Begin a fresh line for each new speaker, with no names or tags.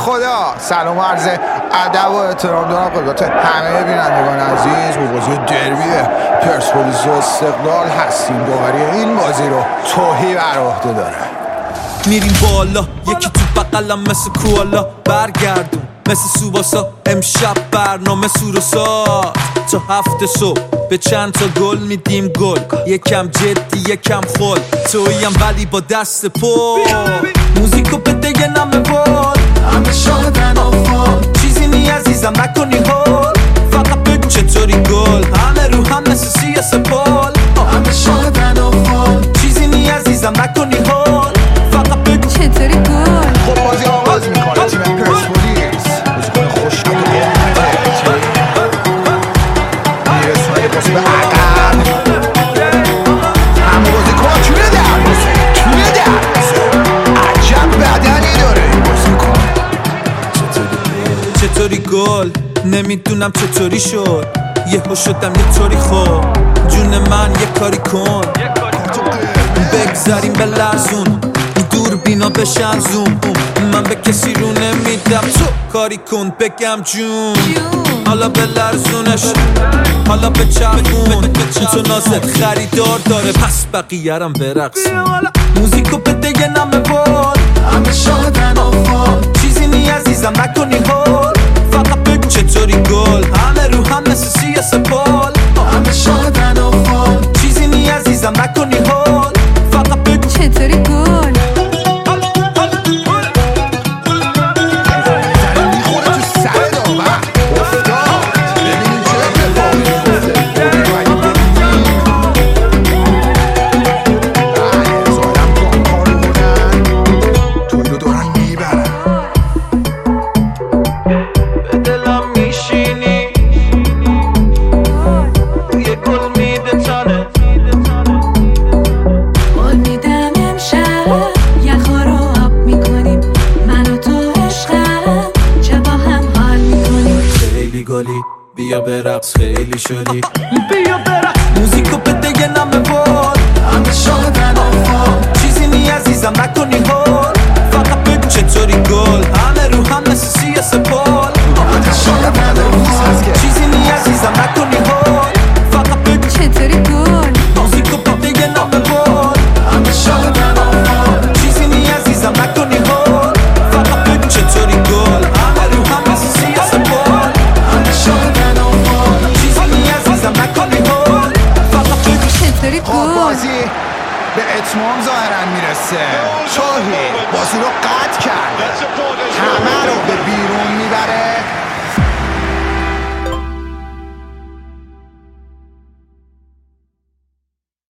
خدا سلام و عرض ادب و احترام دارم خدمت همه بینندگان عزیز. با بازی دربی پرسپولیس و استقلال هستیم. داوری این بازی رو توهی بر عهده داره.
میریم بالا یکی تو بغلم مثل کوالا، برگردون مثل سوباسا. امشب برنامه سوروسا تا 7 صبح به چند تا گل میدیم گل. یکم جدی یکم خل تویم ولی با دست پر. موزیکو بده یه نمه بال، همه شادن آفال. چیزی نی عزیزم نکنی هول، فقط بگو چطوری گل. همه رو هم مثل سی سپال، همه شادن آفال. چیزی نی عزیزم نکنی هول، فقط بگو
چطوری گل.
خب بازی آغاز میکنه تیم پرسپولیس. بازیکن خوشگل میرسونه پاس به عقب. اما بازیکن تونه در عجب بدنی داره این بازیکن.
چطوری گل نمیدونم چطوری شد، یهو شدم یه طوری. خب جون من یه کاری کن، بگذاریم به لرزون دور بینا بشن زوم. من به کسی رو نمیدم، تو کاری کن بگم جون. حالا به لرزونش حالا به چرخون، تو نازت خریدار داره پس بقیه‌رم برقصون. موزیکو بده یه نمه بال، همه شادن آفال. چیزی نی عزیزم نکنی هول، فقط بگو چطوری گل. همه رو هم مثل سی سپال، همه شادن آفال. چیزی نی عزیزم نکنی هول، فقط بگو
چطوری گل.
میخوره تو سر داور افتاد. ببینیم چه اتفاقی میفته. ظالم کن کارو کنن توی رو دارن میبرن.
به دلم میشینی یه گل میده تنه.
قول میدم امشب یخا رو آب میکنیم، من و تو عشقم چه با هم حال میکنیم.
خیلی گلی بیا برقص خیلی شدی، بیا برقص